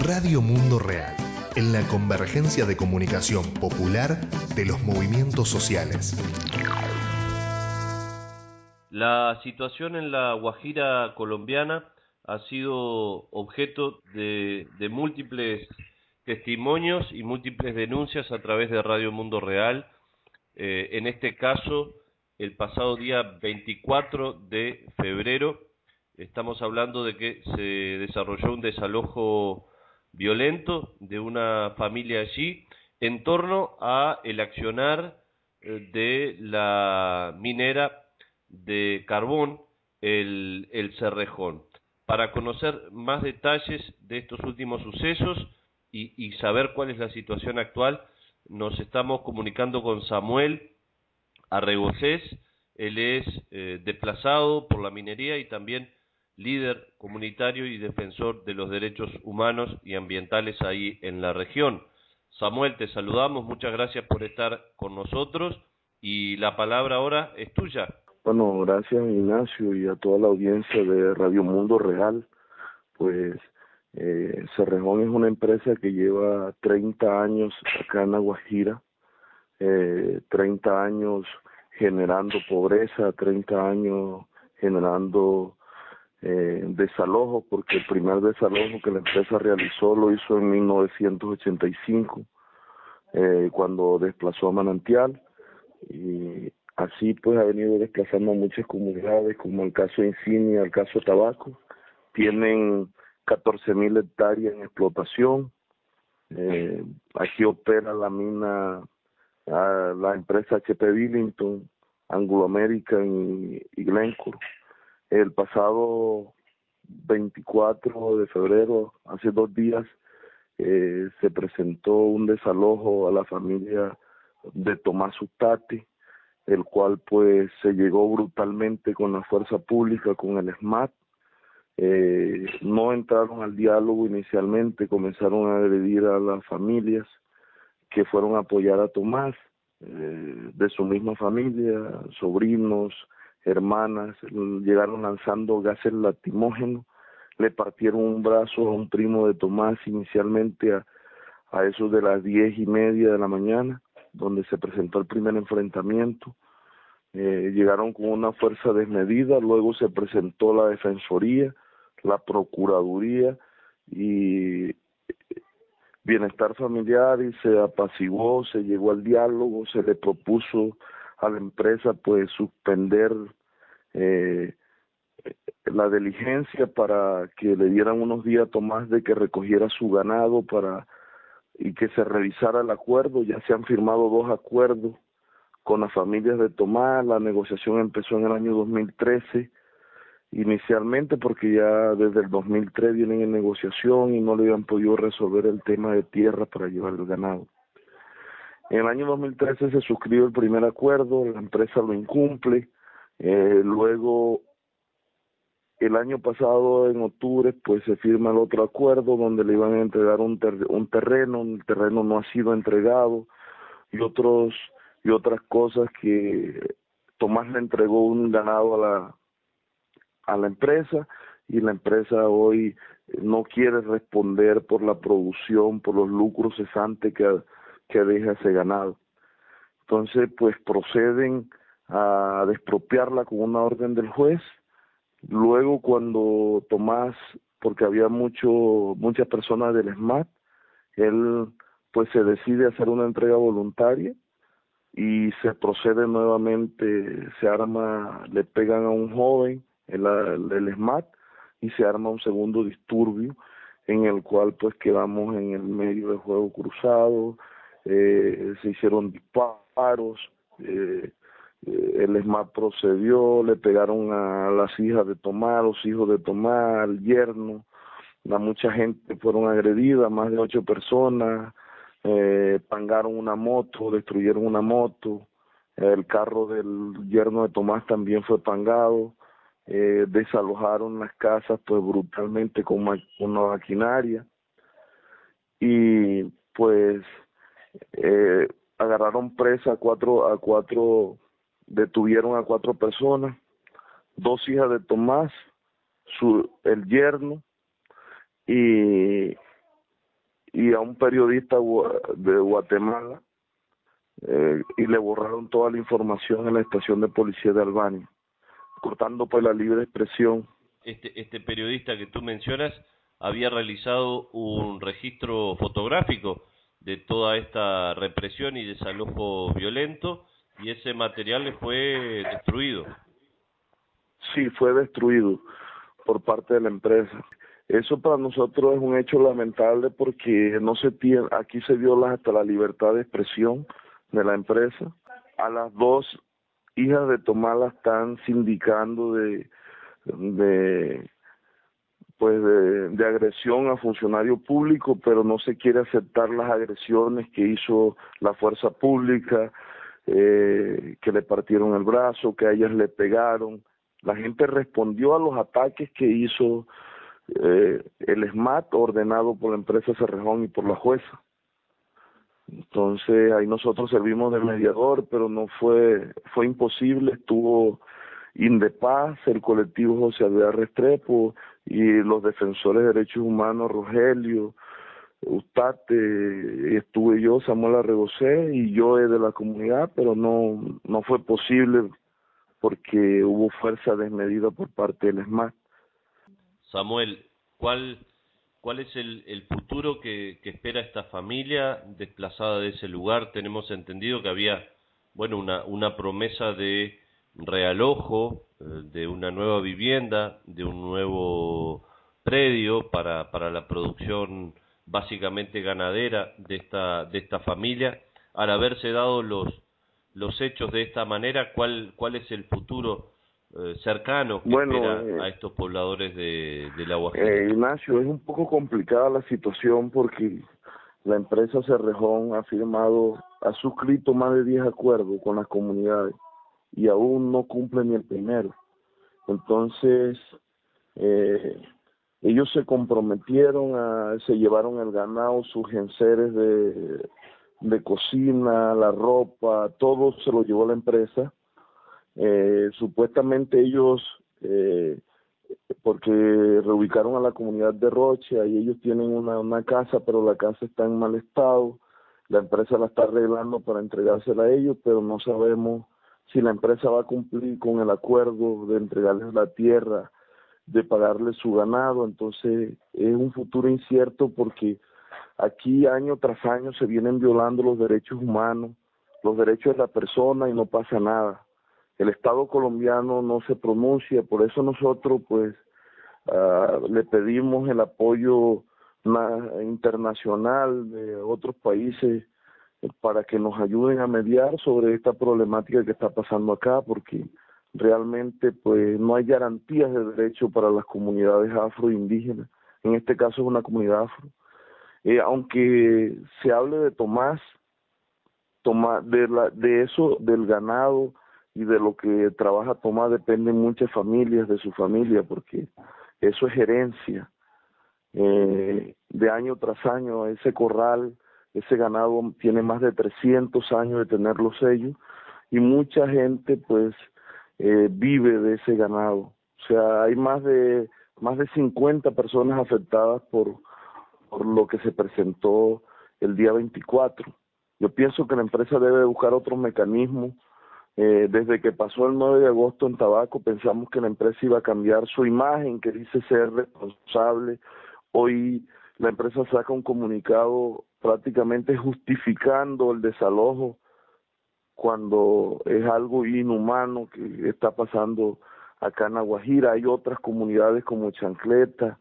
Radio Mundo Real, en la convergencia de comunicación popular de los movimientos sociales. La situación en la Guajira colombiana ha sido objeto de múltiples testimonios y múltiples denuncias a través de Radio Mundo Real. En este caso, el pasado día 24 de febrero, estamos hablando de que se desarrolló un desalojo violento de una familia allí en torno a el accionar de la minera de carbón, el Cerrejón. Para conocer más detalles de estos últimos sucesos y saber cuál es la situación actual, nos estamos comunicando con Samuel Arregocés. Él es desplazado por la minería y también líder comunitario y defensor de los derechos humanos y ambientales ahí en la región. Samuel, te saludamos, muchas gracias por estar con nosotros y la palabra ahora es tuya. Bueno, gracias Ignacio y a toda la audiencia de Radio Mundo Real. Pues Cerrejón es una empresa que lleva 30 años acá en La Guajira, 30 años generando pobreza, 30 años generando desalojo, porque el primer desalojo que la empresa realizó lo hizo en 1985, cuando desplazó a Manantial, y así pues ha venido desplazando a muchas comunidades, como el caso Insignia, el caso Tabaco. Tienen 14.000 hectáreas en explotación. Aquí opera la mina, la empresa HP Billington, Anglo American y Glencore. El pasado 24 de febrero, hace 2 días, se presentó un desalojo a la familia de Tomás Ustate, el cual pues se llegó brutalmente con la fuerza pública, con el SMAT. No entraron al diálogo inicialmente, comenzaron a agredir a las familias que fueron a apoyar a Tomás, de su misma familia, sobrinos, hermanas. Llegaron lanzando gases lacrimógenos, le partieron un brazo a un primo de Tomás inicialmente a eso de las 10:30 de la mañana, donde se presentó el primer enfrentamiento. Llegaron con una fuerza desmedida, luego se presentó la Defensoría, la Procuraduría y Bienestar Familiar, y se apaciguó, se llegó al diálogo, se le propuso a la empresa pues suspender la diligencia para que le dieran unos días a Tomás de que recogiera su ganado y que se revisara el acuerdo. Ya se han firmado 2 acuerdos con las familias de Tomás. La negociación empezó en el año 2013 inicialmente, porque ya desde el 2003 vienen en negociación y no le habían podido resolver el tema de tierra para llevar el ganado. En el año 2013 se suscribe el primer acuerdo, la empresa lo incumple. Luego el año pasado, en octubre, pues se firma el otro acuerdo donde le iban a entregar un terreno. El terreno no ha sido entregado, y otras cosas, que Tomás le entregó un ganado a la empresa, y la empresa hoy no quiere responder por la producción, por los lucros cesantes que deja ese ganado. Entonces pues proceden a expropiarla con una orden del juez. Luego, cuando Tomás, porque había muchas personas del SMAT, él pues se decide hacer una entrega voluntaria y se procede nuevamente, le pegan a un joven, el SMAT, y se arma un segundo disturbio en el cual pues quedamos en el medio de fuego cruzado. Se hicieron disparos, el SMAT procedió, le pegaron a las hijas de Tomás, los hijos de Tomás, al yerno. Mucha gente fueron agredidas, más de 8 personas. Pangaron una moto, destruyeron una moto. El carro del yerno de Tomás también fue pangado. Desalojaron las casas pues brutalmente con una maquinaria, y pues agarraron presa a cuatro, detuvieron a 4 personas, 2 hijas de Tomás, el yerno y y a un periodista de Guatemala, y le borraron toda la información en la estación de policía de Albania, cortando pues la libre expresión. Este periodista que tú mencionas había realizado un registro fotográfico de toda esta represión y desalojo violento, y ese material le fue destruido. Sí, fue destruido por parte de la empresa. Eso para nosotros es un hecho lamentable porque no se tiene, aquí se viola hasta la libertad de expresión de la empresa. A las dos hijas de Tomás la están sindicando de de agresión a funcionario público, pero no se quiere aceptar las agresiones que hizo la fuerza pública, que le partieron el brazo, que a ellas le pegaron. La gente respondió a los ataques que hizo el SMAT, ordenado por la empresa Cerrejón y por la jueza. Entonces ahí nosotros servimos de mediador, pero no fue imposible. Estuvo Indepaz, el colectivo José Alvear Restrepo y los defensores de derechos humanos, Rogelio, Ustate, estuve yo, Samuel Arregocé y yo de la comunidad, pero no fue posible porque hubo fuerza desmedida por parte del SMAT. Samuel, ¿cuál es el futuro que espera esta familia desplazada de ese lugar? Tenemos entendido que había, bueno, una promesa de realojo, de una nueva vivienda, de un nuevo predio para la producción básicamente ganadera de esta familia. Al haberse dado los hechos de esta manera, ¿cuál es el futuro cercano que espera a estos pobladores de La Guajira? Ignacio, es un poco complicada la situación porque la empresa Cerrejón ha suscrito más de 10 acuerdos con las comunidades y aún no cumple ni el primero. Entonces, ellos se comprometieron, se llevaron el ganado, sus enseres de cocina, la ropa, todo se lo llevó la empresa. Supuestamente ellos, porque reubicaron a la comunidad de Rocha y ellos tienen una casa, pero la casa está en mal estado. La empresa la está arreglando para entregársela a ellos, pero no sabemos si la empresa va a cumplir con el acuerdo de entregarles la tierra, de pagarles su ganado. Entonces es un futuro incierto porque aquí año tras año se vienen violando los derechos humanos, los derechos de la persona y no pasa nada. El Estado colombiano no se pronuncia, por eso nosotros pues le pedimos el apoyo internacional de otros países para que nos ayuden a mediar sobre esta problemática que está pasando acá, porque realmente pues no hay garantías de derecho para las comunidades afroindígenas. En este caso es una comunidad afro. Aunque se hable de Tomás, de eso, del ganado y de lo que trabaja Tomás, dependen muchas familias de su familia, porque eso es herencia. De año tras año, ese corral, ese ganado tiene más de 300 años de tenerlos ellos, y mucha gente pues vive de ese ganado. O sea, hay más de 50 personas afectadas por lo que se presentó el día 24. Yo pienso que la empresa debe buscar otros mecanismos. Desde que pasó el 9 de agosto en Tabaco, pensamos que la empresa iba a cambiar su imagen, que dice ser responsable. Hoy la empresa saca un comunicado prácticamente justificando el desalojo, cuando es algo inhumano que está pasando acá en La Guajira. Hay otras comunidades como Chancleta,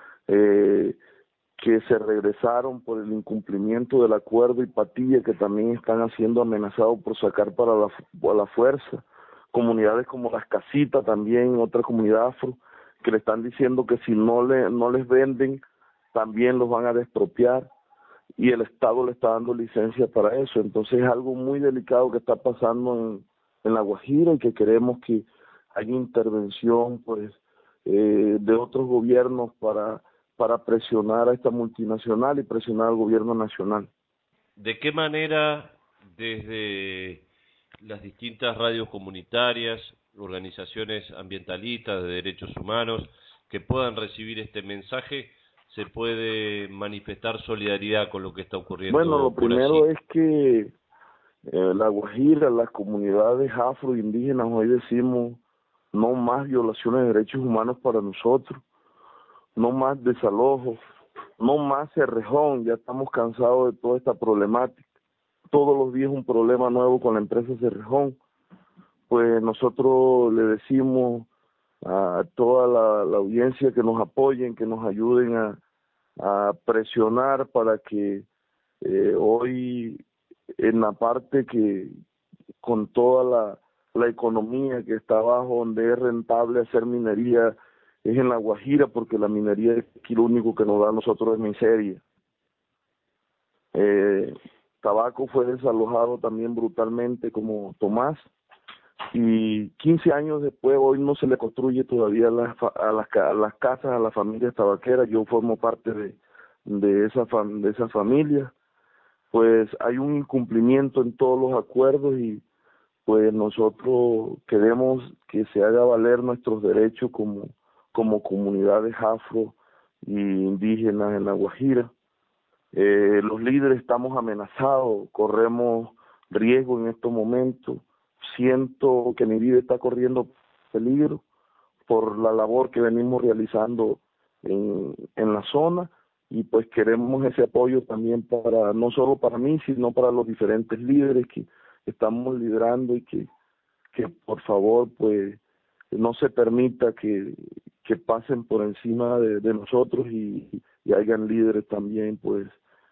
que se regresaron por el incumplimiento del acuerdo, y Patilla, que también están siendo amenazados por sacar para la fuerza. Comunidades como Las Casitas, también otra comunidad afro, que le están diciendo que si no les venden, también los van a expropiar, y el Estado le está dando licencia para eso. Entonces es algo muy delicado que está pasando en La Guajira, y que queremos que haya intervención pues de otros gobiernos para presionar a esta multinacional y presionar al gobierno nacional. ¿De qué manera desde las distintas radios comunitarias, organizaciones ambientalistas de derechos humanos que puedan recibir este mensaje, se puede manifestar solidaridad con lo que está ocurriendo? Bueno, lo por primero allí? es que La Guajira, las comunidades afroindígenas, hoy decimos no más violaciones de derechos humanos para nosotros, no más desalojos, no más cerrejón, ya estamos cansados de toda esta problemática. Todos los días un problema nuevo con la empresa Cerrejón. Pues nosotros le decimos a toda la audiencia que nos apoyen, que nos ayuden a presionar para que hoy en la parte que con toda la economía que está abajo, donde es rentable hacer minería, es en La Guajira, porque la minería es aquí lo único que nos da a nosotros es miseria. Tabaco fue desalojado también brutalmente como Tomás, y 15 años después hoy no se le construye todavía a las casas a las familias tabaqueras. Yo formo parte de esa familia. Pues hay un incumplimiento en todos los acuerdos y pues nosotros queremos que se haga valer nuestros derechos como comunidades afro y indígenas en La Guajira. Los líderes estamos amenazados, corremos riesgo en estos momentos. Siento que mi vida está corriendo peligro por la labor que venimos realizando en la zona, y pues queremos ese apoyo también para, no solo para mí, sino para los diferentes líderes que estamos liderando, y que por favor pues no se permita que pasen por encima de nosotros y hayan líderes también pues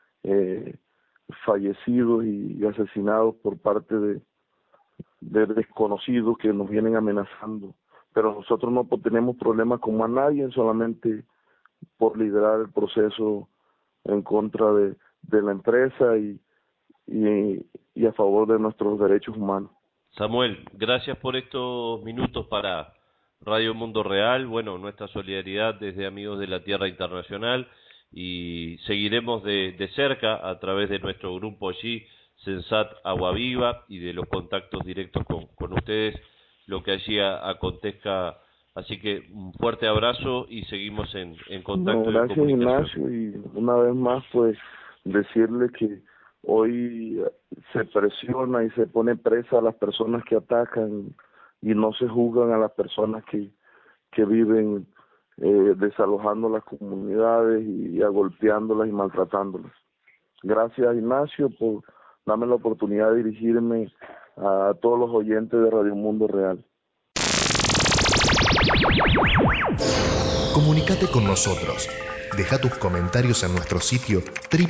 fallecidos y asesinados por parte de desconocidos que nos vienen amenazando. Pero nosotros no tenemos problemas con más nadie, solamente por liderar el proceso en contra de la empresa y a favor de nuestros derechos humanos. Samuel, gracias por estos minutos para Radio Mundo Real. Bueno, nuestra solidaridad desde Amigos de la Tierra Internacional, y seguiremos de cerca a través de nuestro grupo allí, Sensat Agua Viva, y de los contactos directos con ustedes, lo que allí acontezca. Así que un fuerte abrazo y seguimos en contacto. No, gracias, Ignacio, y una vez más pues decirle que hoy se presiona y se pone presa a las personas que atacan y no se juzgan a las personas que viven desalojando las comunidades y agolpeándolas y maltratándolas. Gracias, Ignacio, por darme la oportunidad de dirigirme a todos los oyentes de Radio Mundo Real. Comunícate con nosotros. Deja tus comentarios en nuestro sitio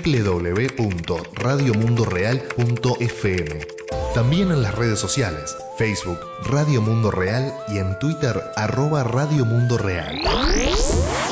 www.radiomundoreal.fm. También en las redes sociales, Facebook Radio Mundo Real y en Twitter @Radio Mundo Real.